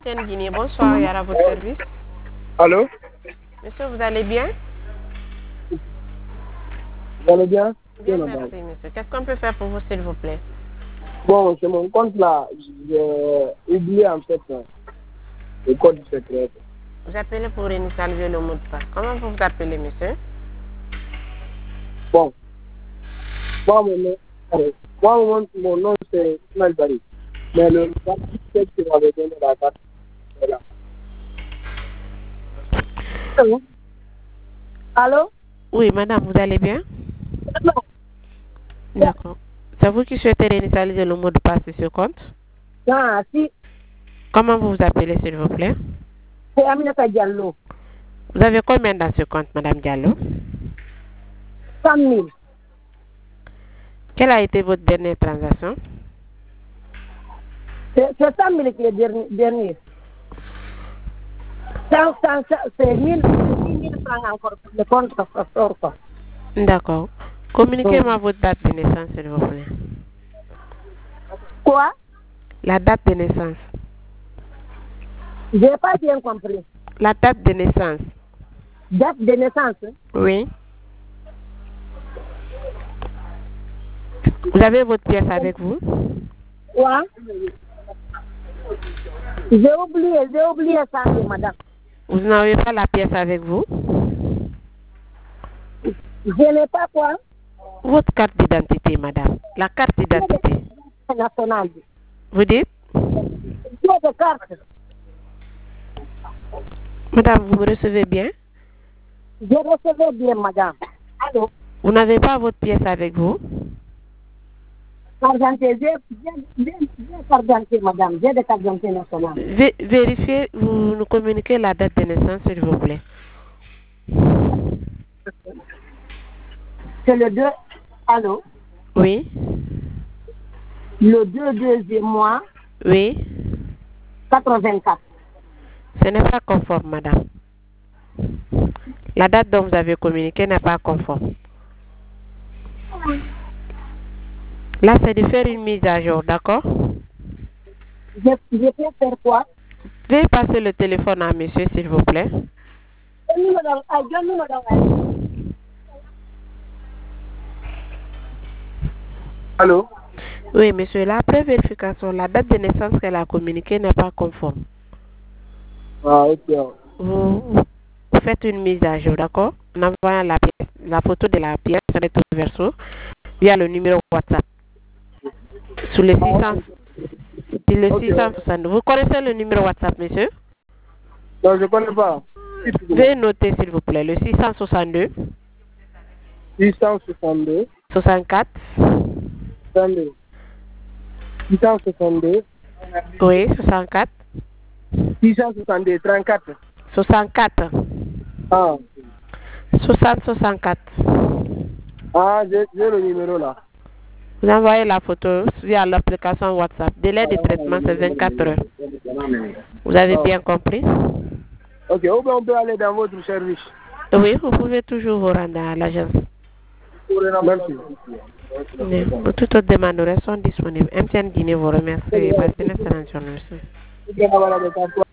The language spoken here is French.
Etienne Guinée, bonsoir, Yara, à votre service. Allô? Monsieur, vous allez bien? Vous allez bien? Bien, merci, monsieur. Qu'est-ce qu'on peut faire pour vous, s'il vous plaît? Bon, c'est mon compte là. J'ai oublié en fait le code secret. Vous appelez pour initialiser le mot de passe. Comment vous vous appelez, monsieur? Bon, moi, mon nom c'est Ismaël Bari. Mais le code secret que vous m'avez donné la carte, c'est là. Allô? Oui, madame, vous allez bien? Non. D'accord. C'est vous qui souhaitez réinitialiser le mot de passe de ce compte? Ah, si. Comment vous vous appelez, s'il vous plaît? C'est Aminata Diallo. Vous avez combien dans ce compte, madame Diallo? 100 000. Quelle a été votre dernière transaction? C'est 100 000 qui est dernier. C'est 1000 francs encore pour le compte sort quoi. D'accord. Communiquez-moi votre date de naissance, s'il vous plaît. Quoi? La date de naissance. Je n'ai pas bien compris. La date de naissance. Date de naissance? Oui. Vous avez votre pièce avec vous? Quoi? J'ai oublié ça, madame. Vous n'avez pas la pièce avec vous? Je n'ai pas quoi? Votre carte d'identité, madame. La carte d'identité. Nationale. Vous dites? J'ai des cartes. Madame, vous me recevez bien? Je recevais bien, madame. Allô? Vous n'avez pas votre pièce avec vous? Carte d'identité, j'ai carte d'identité, madame. J'ai des cartes d'identité nationales. Vérifiez, vous nous communiquez la date de naissance, s'il vous plaît. C'est le 2. Allô? Oui. Le 2e mois. Oui. 84. Ce n'est pas conforme, madame. La date dont vous avez communiqué n'est pas conforme. Là, c'est de faire une mise à jour, d'accord? Je peux faire quoi? Veuillez passer le téléphone à monsieur, s'il vous plaît. Allô? Oui, monsieur, la pré-vérification, la date de naissance qu'elle a communiquée n'est pas conforme. Ah, ok. Vous faites une mise à jour, d'accord? En envoyant la photo de la pièce recto verso via le numéro WhatsApp. Sur le 662. Vous connaissez le numéro WhatsApp, monsieur? Non, je ne connais pas. Veuillez noter, s'il vous plaît, le 662 662 64 62 662 oui, 64 662 34. 64 Ah, 64. ah j'ai le numéro là. Vous envoyez la photo via l'application WhatsApp. Délai de traitement, c'est 24 heures. Vous avez bien compris? Ok, ou bien on peut aller dans votre service. Oui, vous pouvez toujours vous rendre à l'agence. Merci. Pour toute autre demande, nous restons disponibles. MTN Guinée vous remercie et passez une excellente journée.